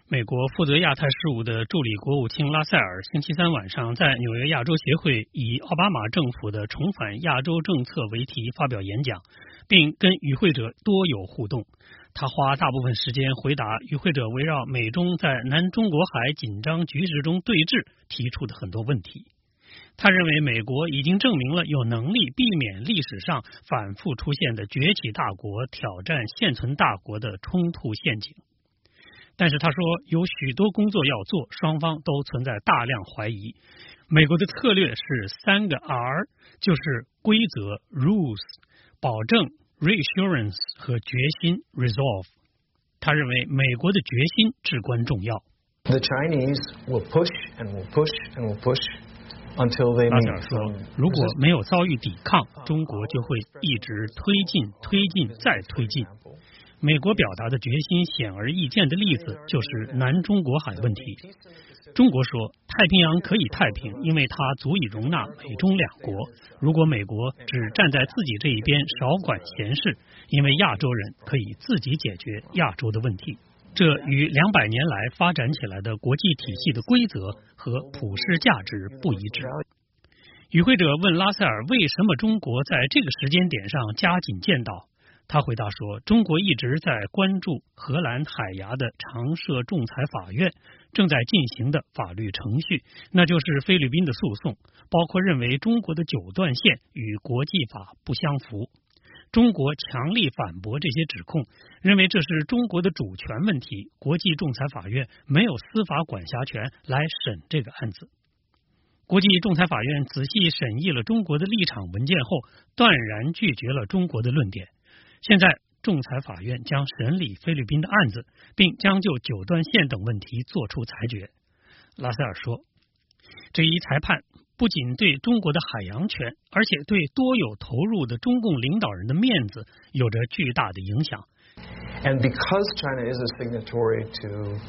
美国负责亚太事务的助理国务卿拉塞尔星期三晚上在纽约亚洲协会以奥巴马政府的重返亚洲政策为题发表演讲，并跟与会者多有互动。他花大部分时间回答与会者围绕美中在南中国海紧张局势中对峙提出的很多问题。他认为美国已经证明了有能力避免历史上反复出现的崛起大国挑战现存大国的冲突陷阱。但是他说有许多工作要做，双方都存在大量怀疑。美国的策略是3个 R， 就是规则 rules、保证 reassurance 和决心 resolve。他认为美国的决心至关重要。 The Chinese will push and will push and will push until they 拉塞尔说，如果没有遭遇抵抗，中国就会一直推进再推进。美国表达的决心显而易见的例子就是南中国海问题。中国说太平洋可以太平，因为它足以容纳美中两国。如果美国只站在自己这一边，少管闲事，因为亚洲人可以自己解决亚洲的问题。这与200年来发展起来的国际体系的规则和普世价值不一致。与会者问拉塞尔为什么中国在这个时间点上加紧建岛。他回答说，中国一直在关注荷兰海牙的常设仲裁法院正在进行的法律程序，那就是菲律宾的诉讼，包括认为中国的9段线与国际法不相符。中国强力反驳这些指控，认为这是中国的主权问题，国际仲裁法院没有司法管辖权来审这个案子。国际仲裁法院仔细审议了中国的立场文件后，断然拒绝了中国的论点。现在仲裁法院将审理菲律宾的案子，并将就9段线等问题作出裁决。拉塞尔说，这一裁判不仅对中国的海洋权，而且对多有投入的中共领导人的面子有着巨大的影响。 And because China is a signatory to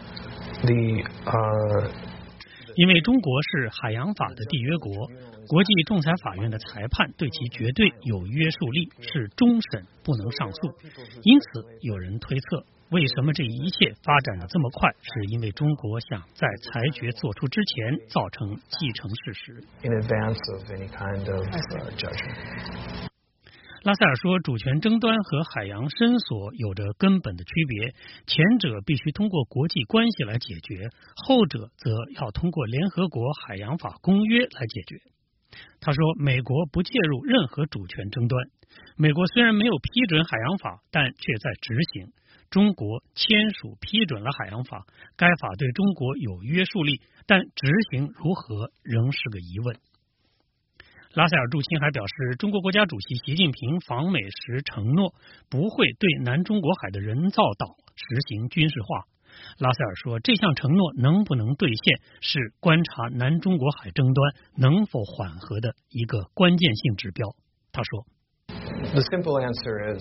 the 因为中国是海洋法的缔约国，国际仲裁法院的裁判对其绝对有约束力，是终审，不能上诉。因此，有人推测，为什么这一切发展的这么快，是因为中国想在裁决做出之前造成既成事实。 in advance of any kind of judgment. 拉塞尔说，主权争端和海洋申索有着根本的区别，前者必须通过国际关系来解决，后者则要通过联合国海洋法公约来解决。他说，美国不介入任何主权争端。美国虽然没有批准海洋法，但却在执行。中国签署批准了海洋法，该法对中国有约束力，但执行如何仍是个疑问。拉塞尔驻青还表示，中国国家主席习近平访美时承诺不会对南中国海的人造岛实行军事化。拉塞尔说，这项承诺能不能兑现，是观察南中国海争端能否缓和的一个关键性指标。他说 The simple answer is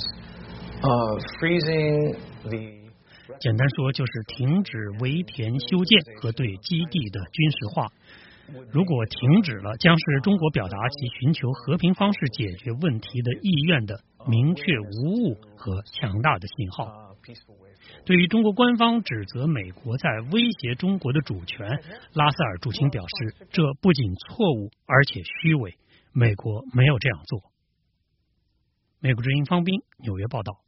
freezing the 简单说就是停止围田修建和对基地的军事化。如果停止了，将是中国表达其寻求和平方式解决问题的意愿的明确无误和强大的信号。对于中国官方指责美国在威胁中国的主权，拉塞尔驻青表示，这不仅错误，而且虚伪。美国没有这样做。美国之音方斌纽约报道。